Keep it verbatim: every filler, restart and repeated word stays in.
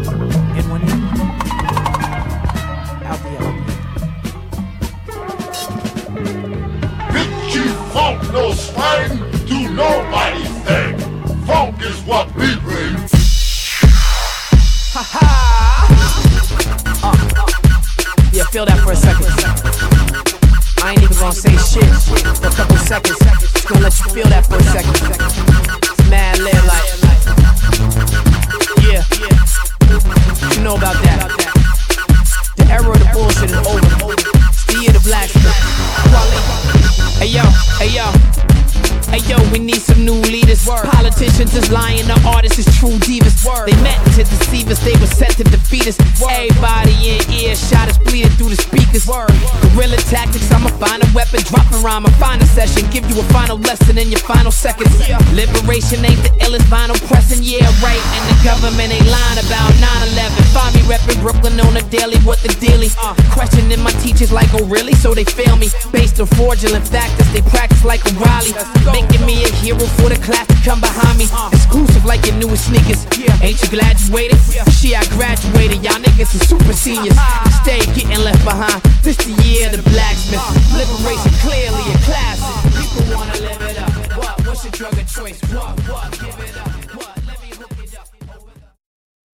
And one out the Big Chief Funk no swine to nobody's thing. Funk is what we bring. Ha ha! Uh, uh. Yeah, feel that for a second. I ain't even gonna say shit for a couple seconds. Just gonna let you feel that for a second. It's mad lit, like. Yeah, you know about that. The era of the bullshit is over. It's the year of the blacksmith. Hey yo, hey yo. Hey yo, we need some new leaders. Word. Politicians is lying, the artists is true divas. Word. They meant to deceive us, they were set to defeat us. Word. Everybody in earshot is bleeding through the speakers. Word. Guerrilla tactics, I'ma find a weapon, drop a rhyme, a final session, give you a final lesson in your final seconds. Yeah. Liberation ain't the illest vinyl pressing, yeah right. And the government ain't lying about nine eleven. Find me reppin' Brooklyn on the daily, what the dealie? Uh, questioning my teachers like, oh really? So they fail me, based on fraudulent factors, they practice like O'Reilly. Making me a hero for the class to come behind me. Exclusive like your newest sneakers. Ain't you glad you waited? Shit, I graduated. Y'all niggas are super seniors. Stay getting left behind. This the year of the blacksmith. Liberation clearly a classic. People wanna live it up. What? What's your drug of choice? What? What?